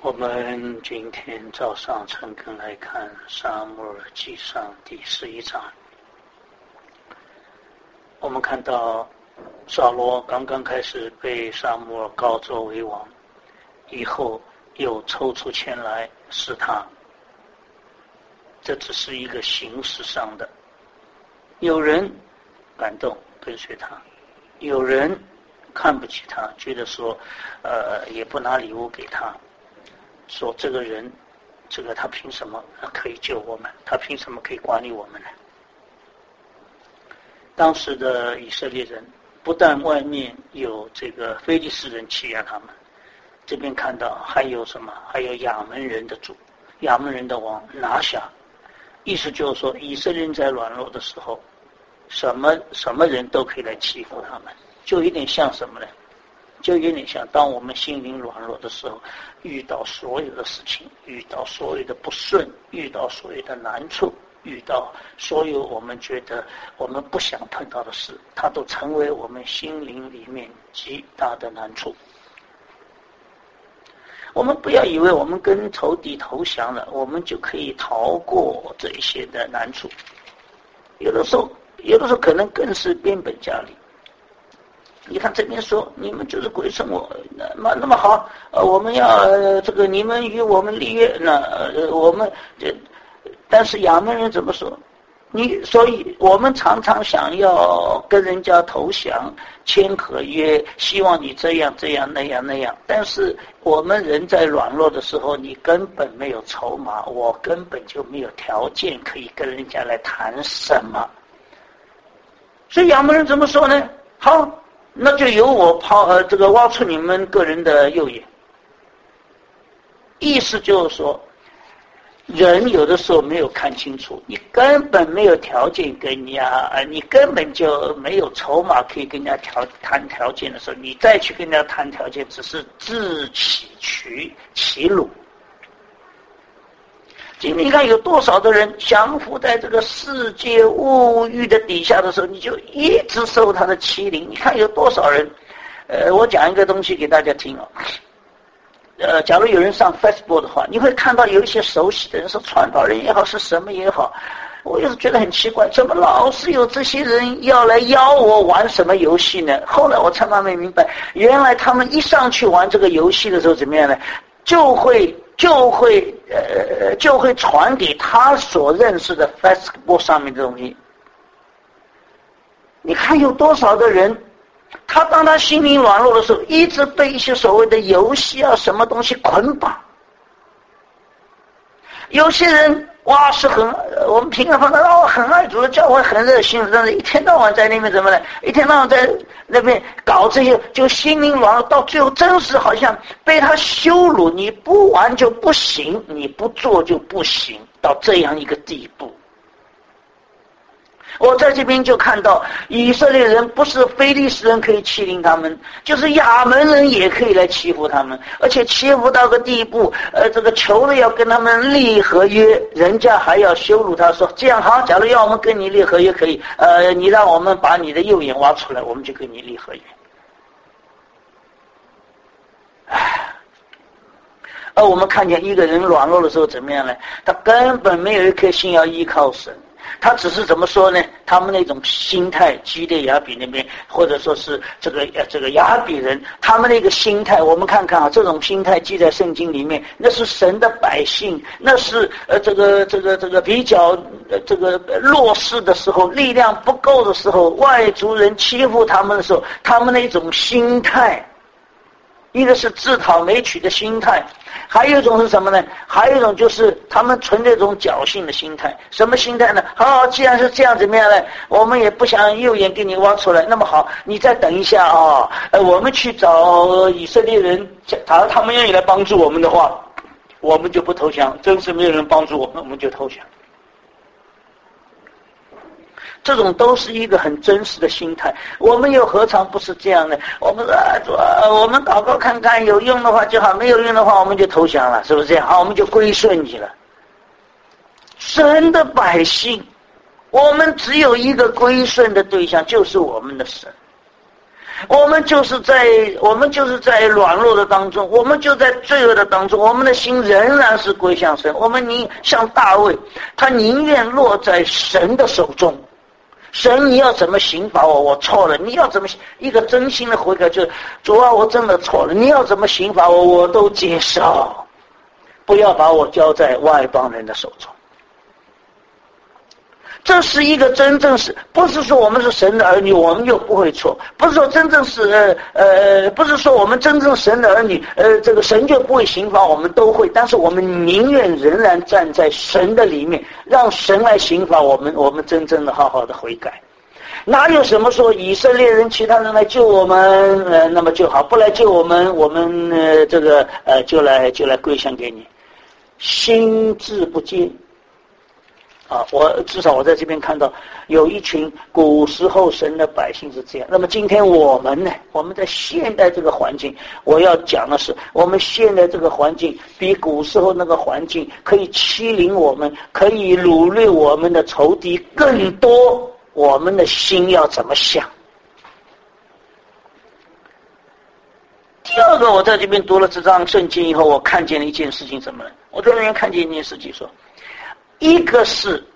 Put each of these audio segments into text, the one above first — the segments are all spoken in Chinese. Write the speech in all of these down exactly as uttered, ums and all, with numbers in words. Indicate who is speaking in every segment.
Speaker 1: 我们今天早上诚恳来看撒母耳记上第十一章。我们看到扫罗刚刚开始被撒母耳膏作为王，以后又抽出签来试他，这只是一个形式上的，有人感动跟随他，有人看不起他，觉得说呃也不拿礼物给他，说这个人这个他凭什么可以救我们，他凭什么可以管理我们呢？当时的以色列人不但外面有这个非利士人欺压他们，这边看到还有什么，还有亚扪人的主，亚扪人的王拿辖。意思就是说以色列人在软弱的时候，什么什么人都可以来欺负他们，就有点像什么呢？就有点像当我们心灵软弱的时候，遇到所有的事情，遇到所有的不顺，遇到所有的难处，遇到所有我们觉得我们不想碰到的事，它都成为我们心灵里面极大的难处。我们不要以为我们跟仇敌投降了，我们就可以逃过这些的难处。有的时候，有的时候可能更是变本加厉。你看这边说你们就是归顺我，那那么好，呃，我们要、呃、这个你们与我们立约，那、呃、我们这，但是亚扪人怎么说？你所以我们常常想要跟人家投降签合约，希望你这样这样那样那样，但是我们人在软弱的时候，你根本没有筹码，我根本就没有条件可以跟人家来谈什么。所以亚扪人怎么说呢？好，那就由我抛呃这个挖出你们个人的右眼。意思就是说，人有的时候没有看清楚，你根本没有条件跟人家，你根本就没有筹码可以跟人家条谈条件的时候，你再去跟人家谈条件，只是自取其其辱。今天你看有多少的人降服在这个世界物欲的底下的时候，你就一直受他的欺凌。你看有多少人，呃，我讲一个东西给大家听哦。呃，假如有人上 Facebook 的话，你会看到有一些熟悉的人，说传道人也好，是什么也好，我就是觉得很奇怪，怎么老是有这些人要来邀我玩什么游戏呢？后来我才慢慢明白，原来他们一上去玩这个游戏的时候怎么样呢？就会就会呃就会传给他所认识的 Facebook 上面的东西。你看有多少的人，他当他心灵软弱的时候，一直被一些所谓的游戏啊什么东西捆绑。有些人哇是很我们平常放的哦很爱主的教会很热心，但是一天到晚在那边怎么呢？一天到晚在那边搞这些，就心灵软弱，到最后真是好像被他羞辱，你不玩就不行，你不做就不行，到这样一个地步。我在这边就看到以色列人不是非利士人可以欺凌他们，就是亚扪人也可以来欺负他们，而且欺负到个地步，呃，这个求了要跟他们立合约，人家还要羞辱他说这样好，假如要我们跟你立合约可以，呃，你让我们把你的右眼挖出来，我们就跟你立合约。唉。而我们看见一个人软弱的时候怎么样呢？他根本没有一颗心要依靠神，他只是怎么说呢？他们那种心态，基列雅比那边，或者说是这个这个雅比人，他们那个心态，我们看看啊，这种心态记在圣经里面，那是神的百姓，那是呃这个这个这个比较呃这个弱势的时候，力量不够的时候，外族人欺负他们的时候，他们那种心态。一个是自讨没取的心态，还有一种是什么呢？还有一种就是他们存这种侥幸的心态。什么心态呢？好，既然是这样怎么样呢？我们也不想右眼给你挖出来，那么好，你再等一下啊、呃！我们去找以色列人，假如他们愿意来帮助我们的话，我们就不投降。真是没有人帮助我们，我们就投降。这种都是一个很真实的心态，我们又何尝不是这样呢？我们说、啊、我们祷告看看，有用的话就好，没有用的话我们就投降了，是不是这样？好，我们就归顺你了。神的百姓，我们只有一个归顺的对象，就是我们的神。 我们就是在我们就是在软弱的当中，我们就在罪恶的当中，我们的心仍然是归向神。我们宁像大卫，他宁愿落在神的手中。神，你要怎么刑罚我？我错了。你要怎么一个真心的悔改，就是主啊，我真的错了。你要怎么刑罚我，我都接受。不要把我交在外邦人的手中。这是一个真正是，不是说我们是神的儿女，我们就不会错；不是说真正是呃呃，不是说我们真正神的儿女，呃，这个神就不会刑罚我们，都会。但是我们宁愿仍然站在神的里面，让神来刑罚我们，我们真正的好好的悔改。哪有什么说以色列人其他人来救我们，呃，那么就好；不来救我们，我们呃这个呃就来就来归向给你，心智不坚。啊，我至少我在这边看到有一群古时候神的百姓是这样。那么今天我们呢？我们在现代这个环境，我要讲的是，我们现在这个环境比古时候那个环境可以欺凌我们，可以掳掠我们的仇敌更多。我们的心要怎么想？第二个，我在这边读了这张圣经以后，我看见了一件事情，什么呢？我在那边看见一件事情说。一个是，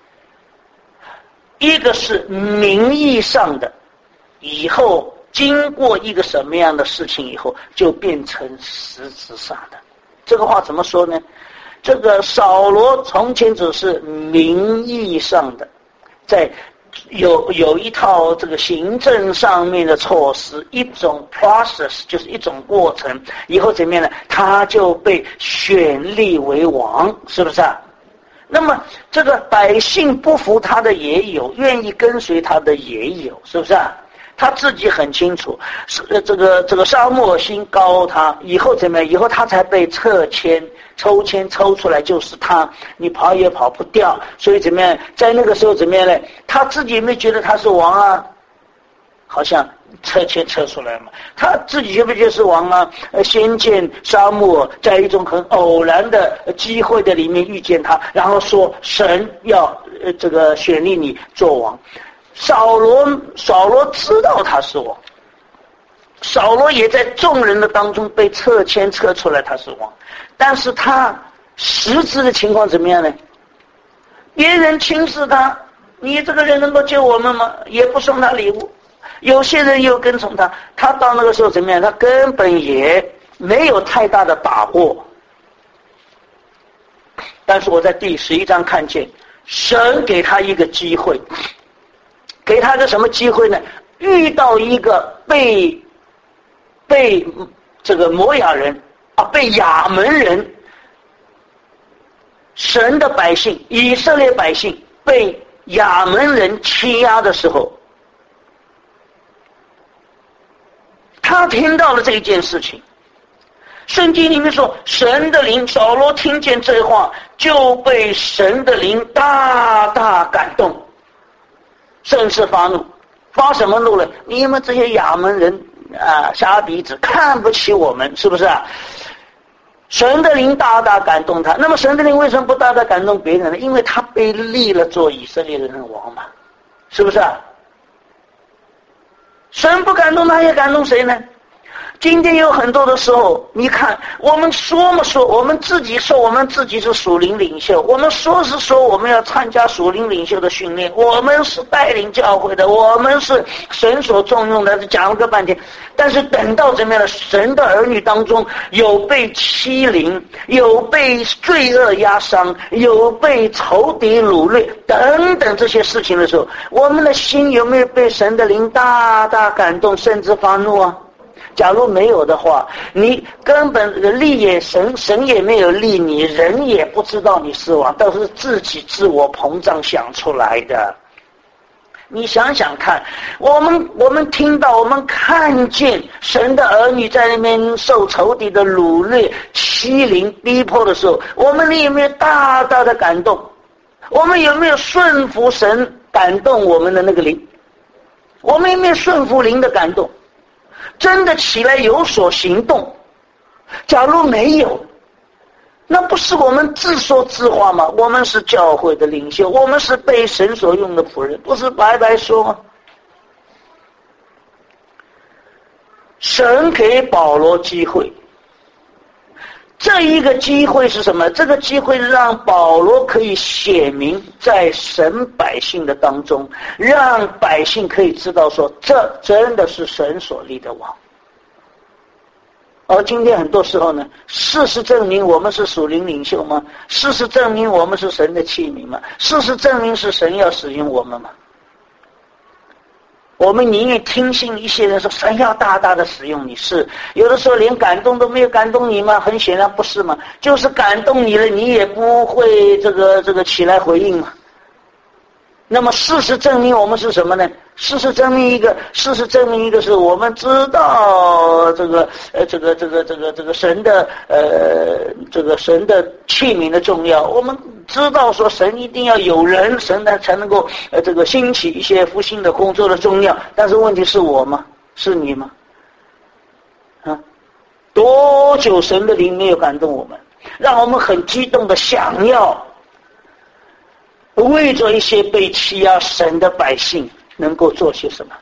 Speaker 1: 一个是名义上的，以后经过一个什么样的事情以后，就变成实质上的。这个话怎么说呢？这个扫罗从前只是名义上的，在有有一套这个行政上面的措施，一种 process 就是一种过程，以后怎么样呢？他就被选立为王，是不是啊？那么这个百姓不服他的也有，愿意跟随他的也有，是不是啊？他自己很清楚，是这个这个沙漠尔心高他，以后怎么样？以后他才被撤迁，抽签抽出来就是他，你跑也跑不掉。所以怎么样？在那个时候怎么样呢？他自己没觉得他是王啊，好像撤签撤出来嘛，他自己觉不觉得是王啊？呃，先见沙漠，在一种很偶然的机会的里面遇见他，然后说神要呃这个选立你做王。扫罗扫罗知道他是王，扫罗也在众人的当中被撤迁撤出来他是王，但是他实质的情况怎么样呢？别人轻视他，你这个人能够救我们吗？也不送他礼物。有些人又跟从他，他到那个时候怎么样？他根本也没有太大的把握。但是我在第十一章看见，神给他一个机会，给他个什么机会呢？遇到一个被被这个摩亚人啊，被亚门人，神的百姓，以色列百姓被亚门人欺压的时候。他听到了这一件事情，圣经里面说，神的灵，扫罗听见这话，就被神的灵大大感动，甚至发怒。发什么怒了？你们这些亚门人啊，瞎鼻子，看不起我们，是不是啊？神的灵大大感动他。那么神的灵为什么不大大感动别人呢？因为他被立了做以色列人的王嘛，是不是啊？神不感动他也感动谁呢？今天有很多的时候，你看我们说嘛说，我们自己说我们自己是属灵领袖，我们说是说我们要参加属灵领袖的训练，我们是带领教会的，我们是神所重用的，讲了个半天。但是等到怎么样的神的儿女当中，有被欺凌，有被罪恶压伤，有被仇敌掳掠等等这些事情的时候，我们的心有没有被神的灵大大感动，甚至发怒啊？假如没有的话，你根本立也神神也没有立你，人也不知道你是王，都是自己自我膨胀想出来的。你想想看，我们我们听到我们看见神的儿女在那边受仇敌的掳掠、欺凌、逼迫的时候，我们有没有大大的感动？我们有没有顺服神感动我们的那个灵？我们有没有顺服灵的感动？真的起来有所行动？假如没有，那不是我们自说自话吗？我们是教会的领袖，我们是被神所用的仆人，不是白白说吗？ 神给保罗机会，这一个机会是什么？这个机会让保罗可以显明在神百姓的当中，让百姓可以知道说，这真的是神所立的王。而今天很多时候呢，事实证明我们是属灵领袖吗？事实证明我们是神的器皿吗？事实证明是神要使用我们吗？我们宁愿听信一些人说神要大大的使用你，是有的时候连感动都没有感动你吗？很显然不是嘛，就是感动你了，你也不会这个这个起来回应嘛。那么事实证明我们是什么呢？事实证明一个，事实证明一个是我们知道这个呃这个这个这个这个神的呃这个神的器皿的重要，我们知道说神一定要有人，神呢才能够呃这个兴起一些复兴的工作的重要。但是问题是我吗？是你吗？啊，多久神的灵没有感动我们，让我们很激动的想要为着一些被欺压神的百姓能够做些什么？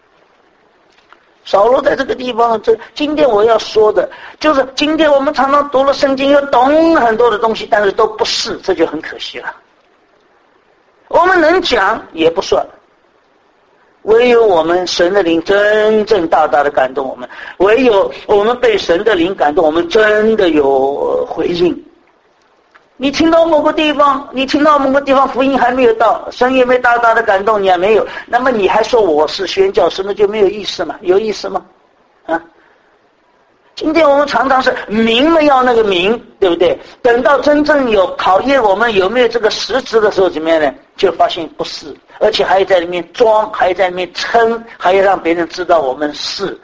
Speaker 1: 扫罗在这个地方，这今天我要说的就是今天我们常常读了圣经，又懂很多的东西，但是都不是，这就很可惜了。我们能讲也不算，唯有我们神的灵真正大大的感动我们，唯有我们被神的灵感动，我们真的有回应。你听到某个地方，你听到某个地方福音还没有到，神也没大大的感动你，还没有，那么你还说我是宣教师，那就没有意思嘛？有意思吗？啊！今天我们常常是名了要那个名，对不对？等到真正有考验我们有没有这个实质的时候，怎么样呢？就发现不是，而且还在里面装，还在里面撑，还要让别人知道我们是。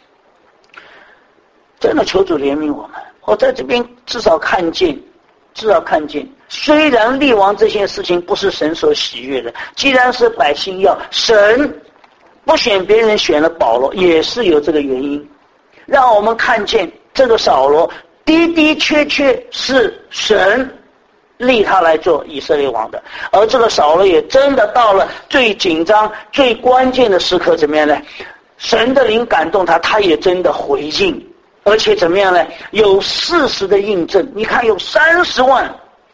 Speaker 1: 真的求主怜悯我们。我在这边至少看见。至少看见，虽然立王这件事情不是神所喜悦的，既然是百姓要，神不选别人，选了保罗，也是有这个原因，让我们看见这个扫罗的的确确是神立他来做以色列王的，而这个扫罗也真的到了最紧张、最关键的时刻，怎么样呢？神的灵感动他，他也真的回应。而且怎么样呢？有事实的印证。你看，有三十万，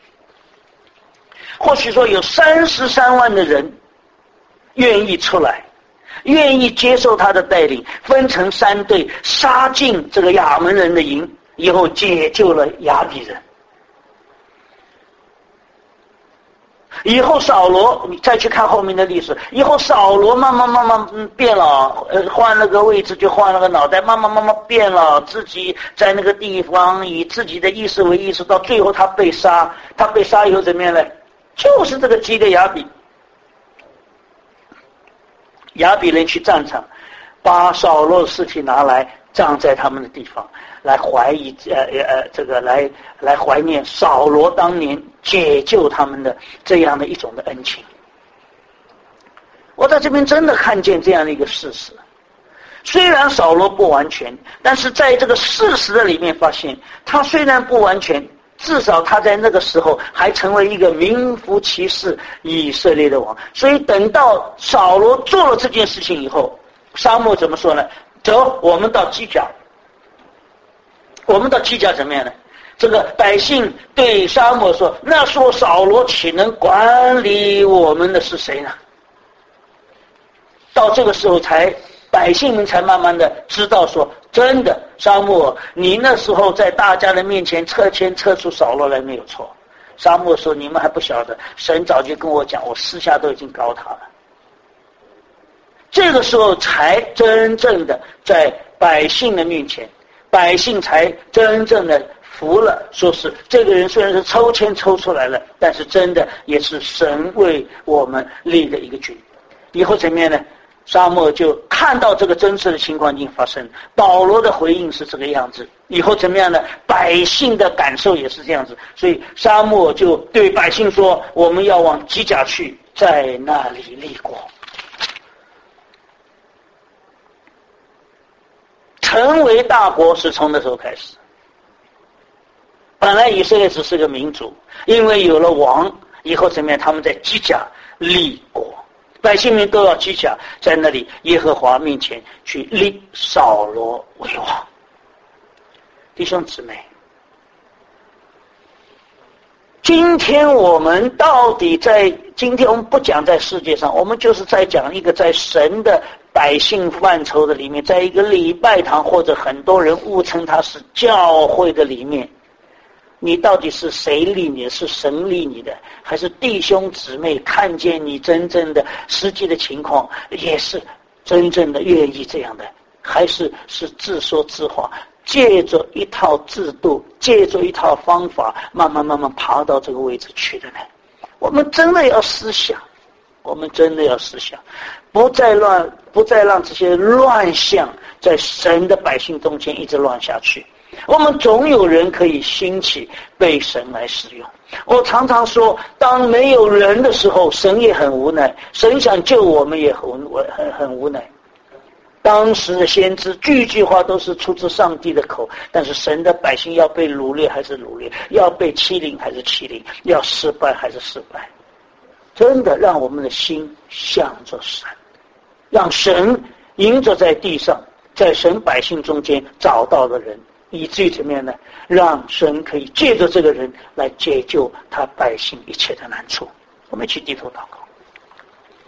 Speaker 1: 或许说有三十三万的人愿意出来，愿意接受他的带领，分成三队，杀进这个亚门人的营，以后解救了亚比人。以后扫罗，你再去看后面的历史，以后扫罗慢慢慢慢变了，呃，换了个位置就换了个脑袋，慢慢慢慢变了，自己在那个地方以自己的意识为意识，到最后他被杀，他被杀以后怎么样呢？就是这个基列雅比，雅比人去战场，把扫罗的尸体拿来葬在他们的地方，来怀疑呃呃这个来来怀念扫罗当年解救他们的这样的一种的恩情。我在这边真的看见这样的一个事实，虽然扫罗不完全，但是在这个事实的里面发现，他虽然不完全，至少他在那个时候还成为一个名副其实以色列的王。所以等到扫罗做了这件事情以后，撒母耳怎么说呢？走，我们到基甲。我们到基甲怎么样呢？这个百姓对撒母耳说：“那时候扫罗岂能管理我们的是谁呢？”到这个时候才百姓们才慢慢的知道说，真的撒母耳，你那时候在大家的面前撤迁撤出扫罗来没有错。撒母耳说：“你们还不晓得，神早就跟我讲，我私下都已经告他了。”这个时候才真正的在百姓的面前，百姓才真正的服了，说是这个人虽然是抽签抽出来了，但是真的也是神为我们立的一个君。以后怎么样呢？撒母耳就看到这个真实的情况已经发生，保罗的回应是这个样子，以后怎么样呢？百姓的感受也是这样子，所以撒母耳就对百姓说：“我们要往基甲去，在那里立国。”成为大国是从那时候开始。本来以色列只是个民族，因为有了王以后怎么样？他们在基甲立国。 百姓们都要记下，在那里耶和华面前去立扫罗为王。弟兄姊妹，今天我们到底在今天我们不讲在世界上，我们就是在讲一个在神的百姓范畴的里面，在一个礼拜堂或者很多人误称它是教会的里面，你到底是谁立你的？是神立你的，还是弟兄姊妹看见你真正的实际的情况，也是真正的愿意这样的，还是是自说自话，借着一套制度，借着一套方法，慢慢慢慢爬到这个位置去的呢？我们真的要思想，我们真的要思想，不再乱，不再让这些乱象在神的百姓中间一直乱下去。我们总有人可以兴起被神来使用。我常常说，当没有人的时候，神也很无奈，神想救我们也很很很无奈。当时的先知句句话都是出自上帝的口，但是神的百姓要被掳掠还是掳掠，要被欺凌还是欺凌，要失败还是失败。真的让我们的心向着神，让神迎着在地上，在神百姓中间找到的人，以至于怎么样呢？让神可以借着这个人来解救他百姓一切的难处。我们一起低头祷告。